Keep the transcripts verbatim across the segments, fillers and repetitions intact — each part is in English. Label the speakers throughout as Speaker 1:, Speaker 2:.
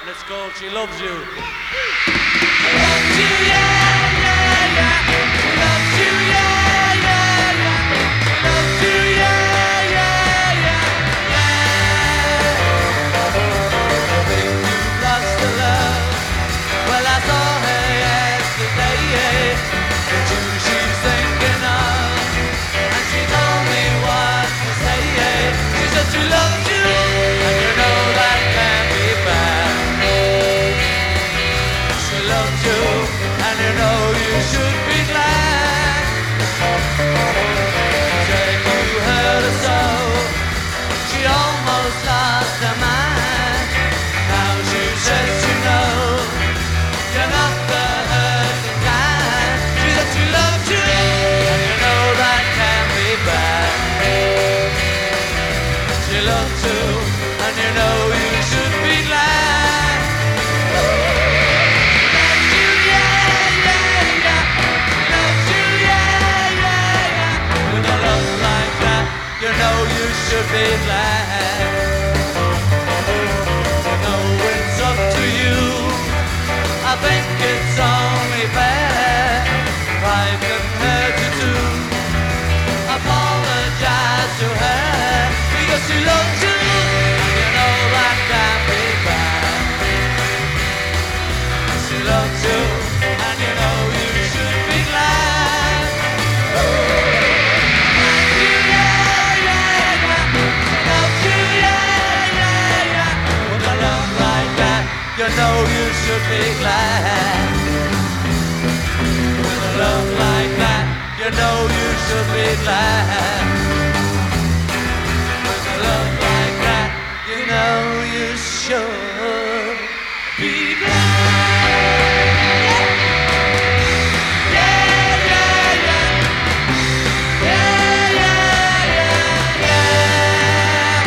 Speaker 1: And it's called She Loves You. She loves you, yeah, yeah, yeah. She loves you, yeah, yeah, yeah. She loves you, yeah, yeah, yeah, yeah. I think you've lost the love. Well, I saw her yesterday. It's you she's thinking of. And she told me what to say. She said she loves you. And you know that can't be bad. She loves you, and you know you should be glad. Said you hurt her so, she almost lost her mind. Now she says you know, you're not the hurting kind. She said she loves you, and you know that can be bad. She loves you, and you know you should be glad. You know you should be glad. You know it's up to you. I think it's only fair if I can hurt you too. Apologize to her because she loves you, and you know that can't be bad. She loves you, and you know you should be glad. Oh. You know you should be glad. With a love like that, you know you should be glad. With a love like that, you know you should be glad. Yeah, yeah, yeah. Yeah, yeah, yeah, yeah.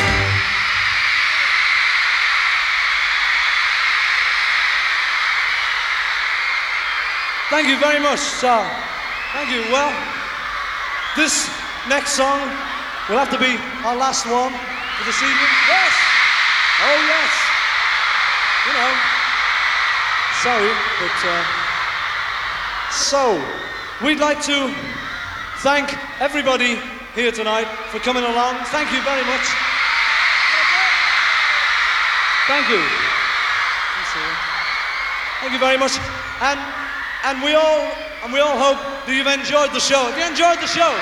Speaker 2: Thank you very much, sir. Thank you. Well, this next song will have to be our last one for this evening. Yes! Oh, yes! You know, sorry, but... Uh, so, we'd like to thank everybody here tonight for coming along. Thank you very much. Thank you. Thank you very much. And... And we all, and we all hope that you've enjoyed the show. Have you enjoyed the show?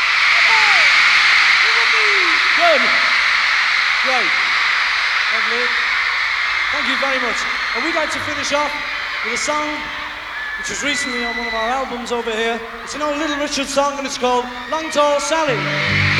Speaker 2: Good. Great. Lovely. Thank you very much. And we'd like to finish off with a song which was recently on one of our albums over here. It's an old Little Richard song and it's called Long Tall Sally.